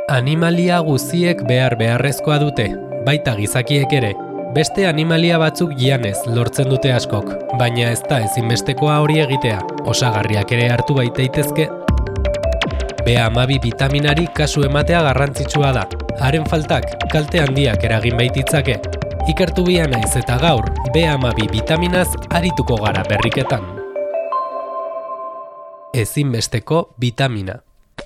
Animalia guztiek beharrezkoa dute, baita gizakiek ere. Beste animalia batzuk janez lortzen dute askok, baina ez da ezinbestekoa hori egitea, osagarriak ere hartu baitaitezke. B12 bitaminari kasu ematea garrantzitsua da. Haren faltak kalte handiak eragin baititzake. Ikertu bia naiz eta gaur B12 bitaminaz arituko gara berriketan. Ezinbesteko bitamina.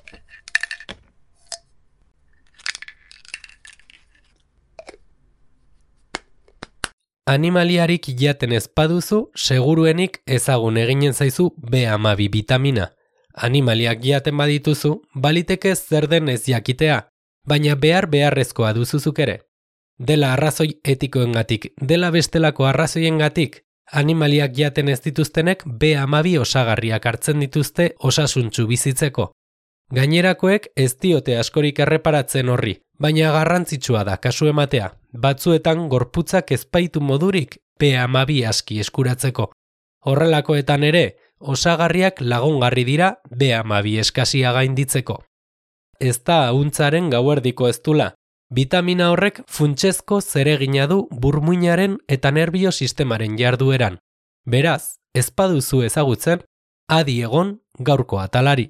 Animaliarik jaten ez baduzu, seguruenik ezagun eginen zaizu B12 bitamina. Animaliak jaten badituzu, baliteke zer den ez jakitea, baina beharrezkoa duzuzuk ere. Dela arrazoi etikoengatik, dela bestelako arrazoiengatik, animaliak jaten ez dituztenek B12 osagarriak hartzen dituzte osasuntsu bizitzeko. Gainerakoek ez diote askorik erreparatzen horri, baina garrantzitsua da kasu ematea. Batzuetan gorputzak ezpaitu modurik B12 aski eskuratzeko. Horrelakoetan ere, osagarriak lagungarri dira B12 eskasia gainditzeko. Ez da ahuntzaren gauerdiko eztula. Bitamina horrek funtsezko zeregina du burmuinaren eta nerbio sistemaren jardueran. Beraz, ez baduzu ezagutzen, adi egon gaurko atalari.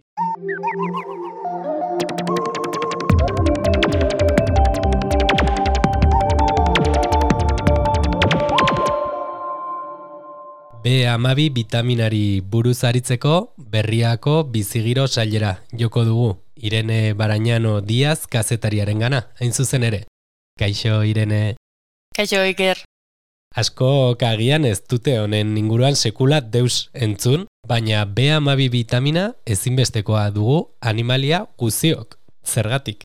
B12 bitaminari buruz aritzeko berriako bizigiro sailera joko dugu. Irene Barañano Diaz kazetariaren gana, hain zuzen ere. Kaixo, Irene. Kaixo, Iker. Asko kagian ez dute honen inguruan sekula deus entzun, baina B12 bitamina ezinbestekoa dugu animalia guztiok. Zergatik?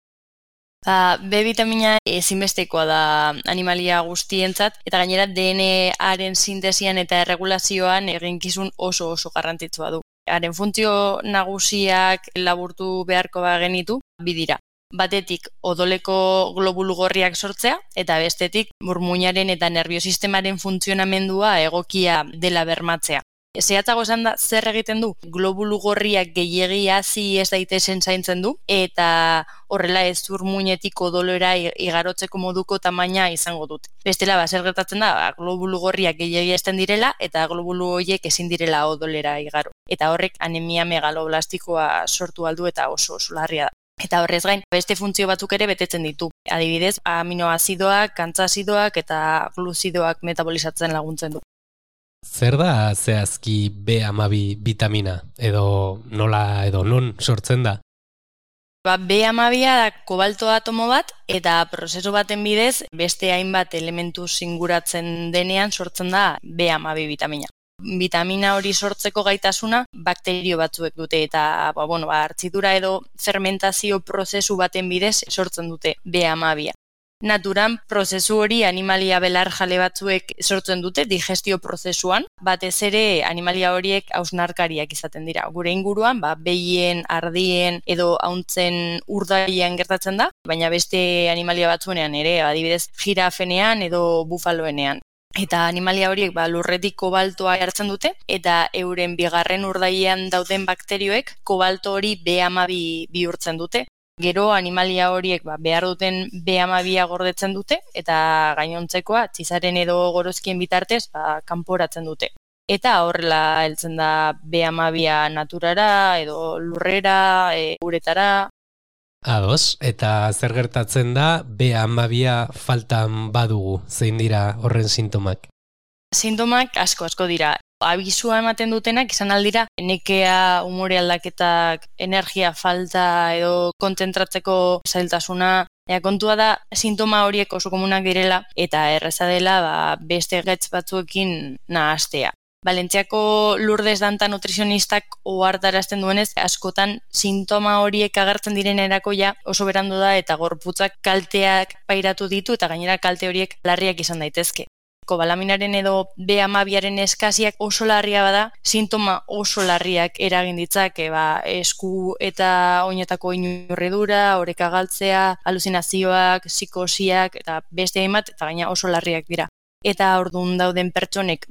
B vitamina ezinbestekoa da animalia guztientzat, eta gainera DNA-aren sintesian eta erregulazioan eginkizun oso garrantzitsua du. Haren funtzio nagusiak laburtu beharko bagenitu, bi dira. Batetik odoleko globulu gorriak sortzea, eta bestetik burmuinaren eta nerbiosistemaren funtzionamendua egokia dela bermatzea. Zehatzago esan da, zer egiten du? Globulu gorriak gehiegi hazi ez daitezen zaintzen du, eta horrela ez burmuinetik odolera igarotzeko moduko tamaina izango dut. Bestela, zer gertatzen da, globulu gorriak gehiegi ezten direla, eta globulu horiek ezin direla odolera igaro. Eta horrek anemia megaloblastikoa sortu aldu eta oso larria da. Eta horrez gain, beste funtzio batzuk ere betetzen ditu. Adibidez, aminoazidoak, kantzazidoak eta gluzidoak metabolizatzen laguntzen du. Zer da zehazki B12 bitamina, edo nola edo non sortzen da? B12 da kobalto atomo bat, eta prozesu baten bidez beste hainbat elementu singuratzen denean sortzen da B12 bitamina. Bitamina hori sortzeko gaitasuna bakterio batzuek dute, eta hartzidura edo fermentazio prozesu baten bidez sortzen dute B12. Naturan, prozesu hori animalia belarjale batzuek sortzen dute digestio prozesuan, batez ere animalia horiek hausnarkariak izaten dira. Gure inguruan, behien, ardien edo hauntzen urdaian gertatzen da, baina beste animalia batzuenean ere, adibidez jirafenean edo bufaloenean. Eta animalia horiek lurretik kobaltoa hartzen dute, eta euren bigarren urdaian dauden bakterioek kobalto hori B12 bihurtzen dute. Gero animalia horiek behar duten B12 gordetzen dute, eta gainontzekoa txizaren edo gorozkien bitartez kanporatzen dute. Eta horrela heltzen da B12 naturara edo lurrera, uretara. Ados, eta zer gertatzen da B12 faltan badugu, zein dira horren sintomak? Sintomak asko dira. Abisua ematen dutenak izan aldira nekea, umore aldaketak, energia falta edo kontzentratzeko zailtasuna. Kontua da sintoma horiek oso komunak direla eta erreza dela beste gaitz batzuekin nahastea. Valentziako Lourdes Danta nutrizionistak ohartarazten duenez, askotan sintoma horiek agertzen direnerako oso berandu da eta gorputzak kalteak pairatu ditu eta gainera kalte horiek larriak izan daitezke. Kobalaminaren edo B12aren eskasiak oso larria bada, sintoma oso larriak eragin ditzake, esku eta oinetako inurridura, oreka galtzea, haluzinazioak, psikosiak eta beste hainbat, eta gaina oso larriak dira. Eta orduan dauden pertsonek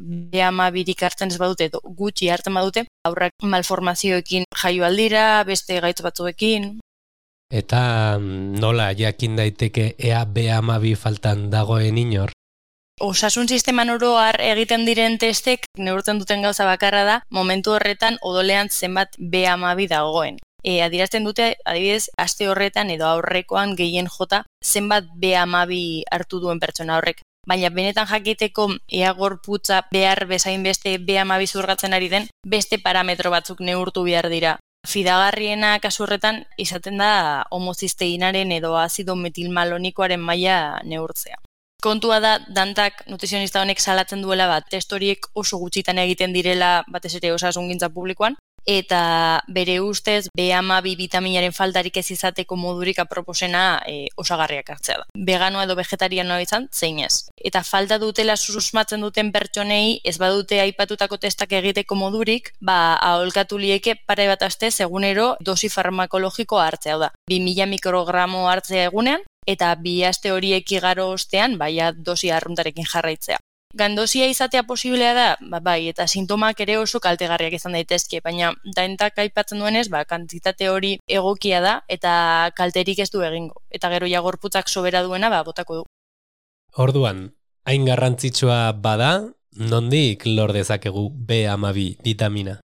B12 hartzen ez badute, gutxi hartzen badute, aurrak malformazioekin jaio aldira, beste gaitz batzuekin. Eta nola jakin daiteke ea B12 faltan dagoen inor? Osasun sisteman oro har egiten diren testek neurtzen duten gauza bakarra da momentu horretan odolean zenbat B12 dagoen. Adierazten dute, adibidez, aste horretan edo aurrekoan gehien jota zenbat B12 hartu duen pertsona horrek. Baina benetan jakiteko ea gorputza behar bezain beste B12 zurgatzen ari den, beste parametro batzuk neurtu behar dira. Fidagarriena kasu horretan izaten da homozisteinaren edo azido metilmalonikoaren maila neurtzea. Kontua da, dantak nutrizionista honek salatzen duela test horiek oso gutxitan egiten direla batez ere osasungintza publikoan, eta bere ustez B12 bitaminaren faltarik ez izateko modurik aproposena osagarriak hartzea da. Veganoa edo vegetarianoa izan, zein ez. Eta falta dutela susmatzen duten pertsonei ez badute aipatutako testak egiteko modurik, aholkatu lieke pare bat astez egunero dosi farmakologikoa hartzea da. 2000 mikrogramo hartzea egunean, eta 2 aste horiek igaro ostean, dosi arruntarekin jarraitzea. Gandosia izatea posiblea da, bai, eta sintomak ere oso kaltegarriak izan daitezke, baina daentak aipatzen duenez, kantitate hori egokia da, eta kalterik ez du egingo. Eta gero gorputzak sobera duena, botako du. Orduan, hain garrantzitsua bada, nondik lor dezakegu B12 vitamina?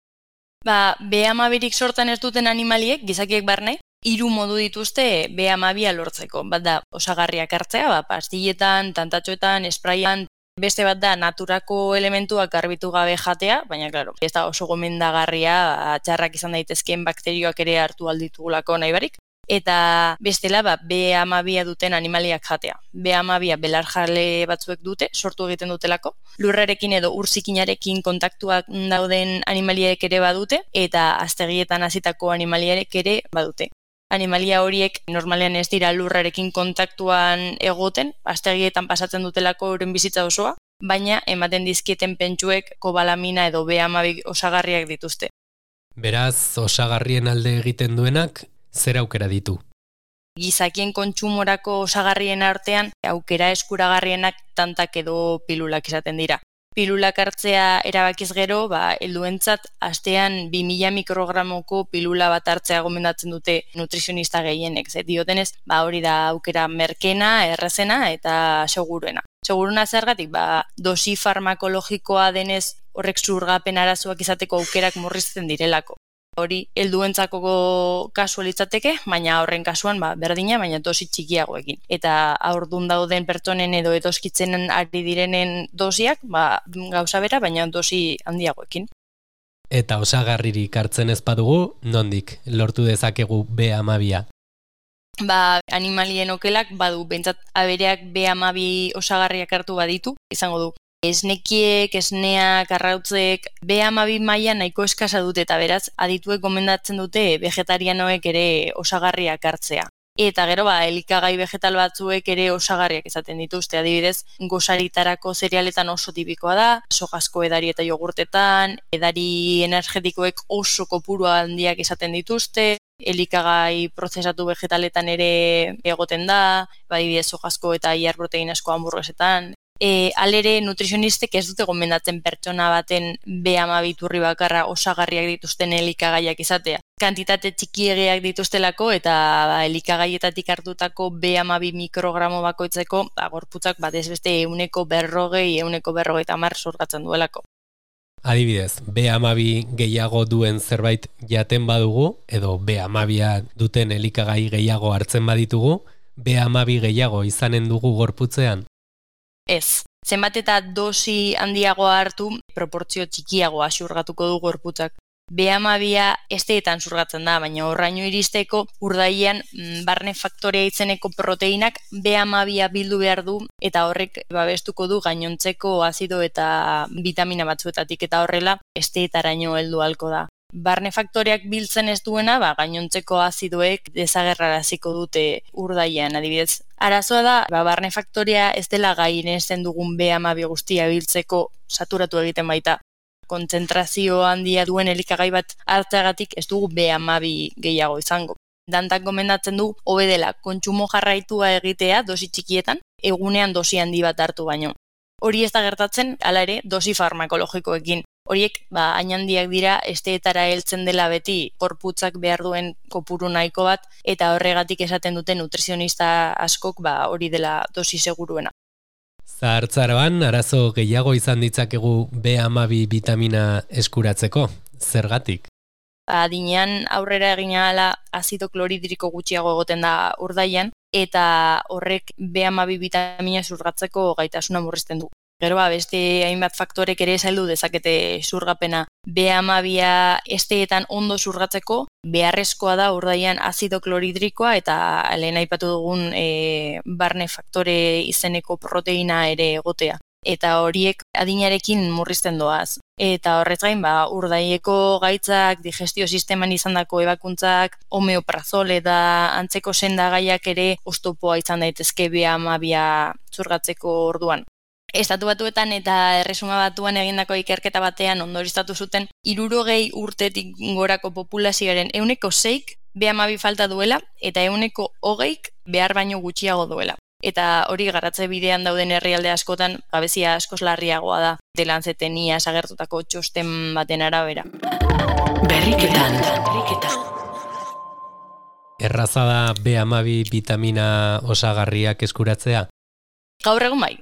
B12rik sortan ez duten animaliek, gizakiek barne, 3 modu dituzte B12 lortzeko. Bat da, osagarriak hartzea, pastilletan, tantatxoetan, espraian. Beste bat da, naturako elementuak garbitu gabe jatea, baina, klaro, ez da oso gomendagarria, txarrak izan daitezkeen bakterioak ere hartu alditugulako nahi barik. Eta bestela, B12 duten animaliak jatea. B12 belarjale batzuek dute, sortu egiten dutelako. Lurrarekin edo urzikinarekin kontaktuak dauden animaliek ere badute, eta aztegietan hasitako animaliek ere badute. Animalia horiek normalean ez dira lurrarekin kontaktuan egoten, aztegietan pasatzen dutelako euren bizitza osoa, baina ematen dizkieten pentsuek kobalamina edo B12 osagarriak dituzte. Beraz, osagarrien alde egiten duenak, zer aukera ditu? Gizakien kontsumorako osagarrien artean, aukera eskuragarrienak tantak edo pilulak izaten dira. Pilulak hartzea erabakiz gero, helduentzat astean 2000 mikrogramoko pilula bat hartzea gomendatzen dute nutrizionista gehienek. Diotenez, hori da aukera merkena, errazena eta seguruena. Seguruena zergatik, dosi farmakologikoa denez horrek zurgapen arazoak izateko aukerak murrizten direlako. Hori helduentzako kasu litzateke, baina horren kasuan berdina, baina dosi txikiagoekin. Eta haurdun dauden pertsonen edo edoskitzen ari direnen dosiak, gauza bera, baina dosi handiagoekin. Eta osagarririk hartzen ez badugu, nondik lortu dezakegu B12? Animalien okelak badu, bentsat abereak B12 osagarriak hartu baditu, izango du. Esnekiek, esneak, arrautzek, B12 maila nahiko eskasa dute eta beraz, adituek gomendatzen dute vegetarianoek ere osagarriak hartzea. Eta gero, elikagai vegetal batzuek ere osagarriak izaten dituzte, adibidez, gosaritarako zerealetan oso tipikoa da, sojazko edari eta jogurtetan, edari energetikoek oso kopuru handiak izaten dituzte, elikagai prozesatu vegetaletan ere egoten da, adibidez, sojazko eta iar proteinazko hamburguesetan. Alere, nutrizionistek ez dute gomendatzen pertsona baten B12 iturri bakarra osagarriak dituzten elikagaiak izatea. Kantitate txikiegiak dituztelako eta elikagaietatik hartutako B12 mikrogramo bakoitzeko gorputzak batez beste 140-150 zurgatzen duelako. Adibidez, B12 gehiago duen zerbait jaten badugu, edo B12 duten elikagai gehiago hartzen baditugu, B12 gehiago izanen dugu gorputzean? Ez. Zenbat eta dosi handiagoa hartu, proportzio txikiagoa xurgatuko du gorputzak. B12 esteetan zurgatzen da, baina horraino iristeko urdailean barne faktorea izeneko proteinak B12 bildu behar du eta horrek babestuko du gainontzeko azido eta vitamina batzuetatik eta horrela esteetaraino heldu ahalko da. Barne faktoreak biltzen ez duena, gainontzeko azidoek desagerraraziko dute urdailean, adibidez. Arazoa da, barne faktorea ez dela gainesten dugun B12 guztia biltzeko saturatu egiten baita. Kontzentrazio handia duen elikagai bat hartzeagatik ez dugu B12 gehiago izango. Dantak gomendatzen du, hobe dela, kontsumo jarraitua egitea dosi txikietan, egunean dosi handi bat hartu baino. Hori ez da gertatzen, hala ere, dosi farmakologikoekin. horiek hain handiak dira esteetara heltzen dela beti gorputzak behar duen kopuru nahiko bat, eta horregatik esaten dute nutrizionista askok hori dela dosi seguruena. Zahartzaroan arazo gehiago izan ditzakegu B12 bitamina eskuratzeko, zergatik? Adinean aurrera egin ahala azido kloridriko gutxiago egoten da urdaian, eta horrek B12 bitamina zurgatzeko gaitasuna murrizten du. Gero beste hainbat faktorek ere zaildu dezakete zurgapena. B12 esteetan ondo zurgatzeko beharrezkoa da urdaian azido kloridrikoa eta lehen aipatu dugun barne faktore izeneko proteina ere egotea. Eta horiek adinarekin murrizten doaz. Eta horrez gain, urdaieko gaitzak, digestio sisteman izandako ebakuntzak, homeoprazol eta antzeko sendagaiak ere oztopoa izan daitezke B12 zurgatzeko orduan. Estatu Batuetan eta Erresuma Batuan egindako ikerketa batean ondorioztatu zuten 60 urtetik gorako populazioaren 6% B12 falta duela eta 20% behar baino gutxiago duela. Eta hori garatze bidean dauden herrialde askotan gabezia askoz larriagoa da, The Lanceten iaz agertutako txosten baten arabera. Berriketan. Erraza da B12 bitamina osagarriak eskuratzea? Gaur egun bai,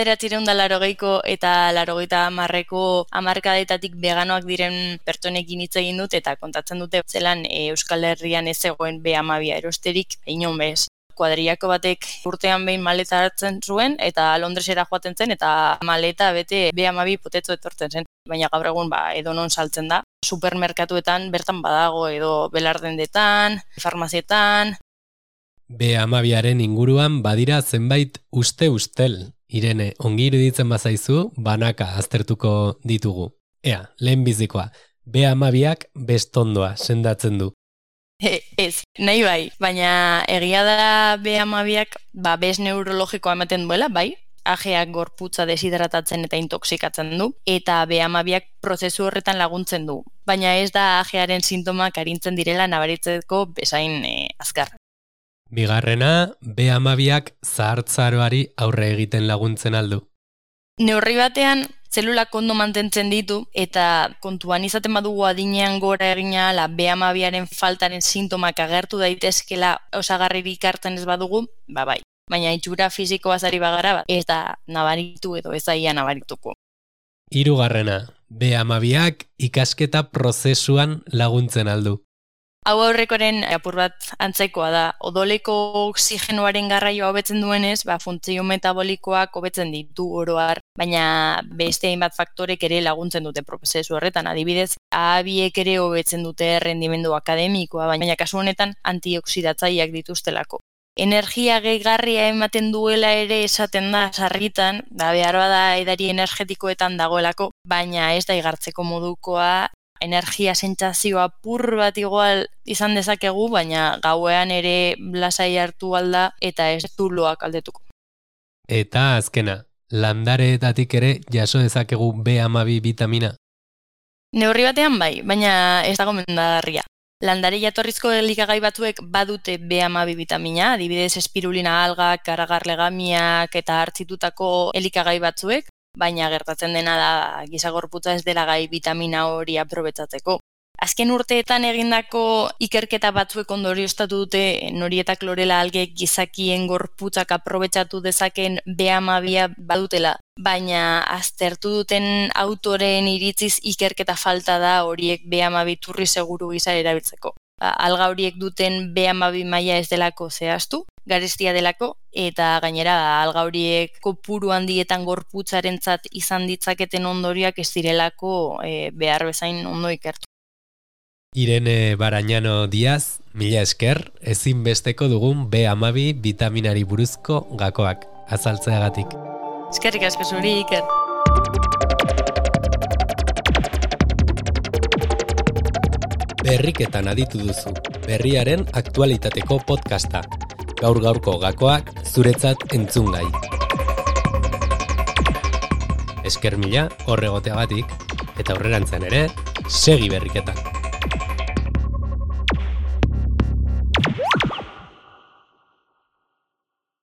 1980ko eta 1990ko hamarkadetatik veganoak diren pertsonekin hitz egin dut eta kontatzen dute zelan Euskal Herrian ez zegoen B12 erosterik inon bez. Kuadriako batek urtean behin maleta hartzen zuen eta Londresera joaten zen eta maleta bete B12 potetzo etortzen zen. Baina gaur egun edonon saltzen da. Supermerkatuetan bertan badago edo belardendetan, farmazietan. B12aren inguruan badira zenbait ustel. Irene, ongi iruditzen bazaizu, banaka aztertuko ditugu. Ea, lehenbizikoa, B12ak bestondoa sendatzen du. Ez, nahi bai, baina egia da B12ak bez neurologikoa ematen duela, bai, ajeak gorputza deshidratatzen eta intoxikatzen du, eta B12ak prozesu horretan laguntzen du, baina ez da ajearen sintomak arintzen direla nabaritzeko bezain azkar. Bigarrena, B12ak zahartzaroari aurre egiten laguntzen aldu. Neurri batean, zelulak ondo mantentzen ditu eta kontuan izaten badugu adinean gora egina B12aren faltaren sintomak agertu daitezkela osagarririk hartzen ez badugu, bai. Baina itxura fisikoaz ari bagara eta nabaritu edo ezaia nabarituko. Hirugarrena, B12ak ikasketa prozesuan laguntzen aldu. Hau aurrekoren apur bat antzekoa da. Odoleko oxigenoaren garraioa hobetzen duenez, funtzio metabolikoak hobetzen ditu oro har, baina beste hainbat faktorek ere laguntzen dute prozesu horretan. Adibidez, A2ek ere hobetzen dute rendimendu akademikoa, baina kasu honetan antioxidatzaileak dituztelako. Energia gehigarria ematen duela ere esaten da sarritan, behar bada edari energetikoetan dagoelako, baina ez da igartzeko modukoa. Energia sentsazioa pur bat igual izan dezakegu, baina gauean ere lasai hartu alda eta ez zuloak aldetuko. Eta azkena, landareetatik ere jaso dezakegu B12 bitamina? Neurri batean bai, baina ez dago gomendagarria. Landare jatorrizko elikagai batzuek badute B12 bitamina, adibidez espirulina algak, aragar legamiak eta hartzitutako elikagai batzuek, baina gertatzen dena da giza gorputza ez dela gai bitamina hori aprobetzatzeko. Azken urteetan egindako ikerketa batzuek ondorioztatu dute nori eta klorela algek gizakien gorputzak aprobetxatu dezaken B12 badutela, baina aztertu duten autoreen iritziz ikerketa falta da horiek B12 turri seguru gisa erabiltzeko. Alga horiek duten B12 maila ez delako zehaztu, garestia delako, eta gainera alga horiek kopuru handietan gorputzarentzat izan ditzaketen ondorioak ez direlako behar bezain ondo ikertu. Irene Barañano Díaz, mila esker, ezinbesteko dugun B12 bitaminari buruzko gakoak azaltzeagatik. Eskerrik asko zuri, Iker. Berriketan aditu duzu, berriaren aktualitateko podcasta. Gaur-gaurko gakoak zuretzat entzungai. Esker mila horregoteagatik, eta aurrerantzean ere, segi berriketan.